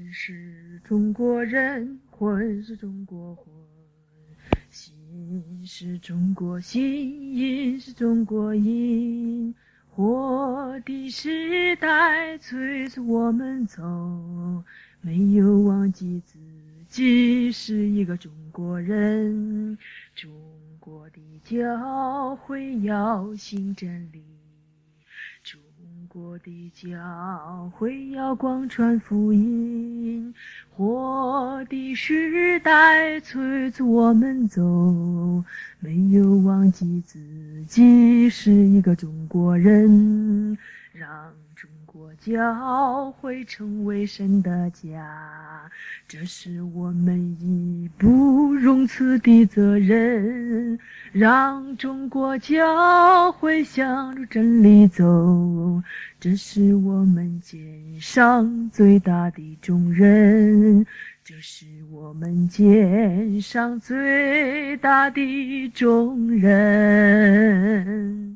是中国人，魂是中国魂，心是中国心，音是中国音。活的时代催促我们走，没有忘记自己是一个中国人。中国的教会要信真理，中国的教会要广传福音。活的时代催促我们走，没有忘记自己是一个中国人。让中国教会成为神的家，这是我们义不容辞的责任。让中国教会向着真理走，这是我们肩上最大的重任，这是我们肩上最大的重任。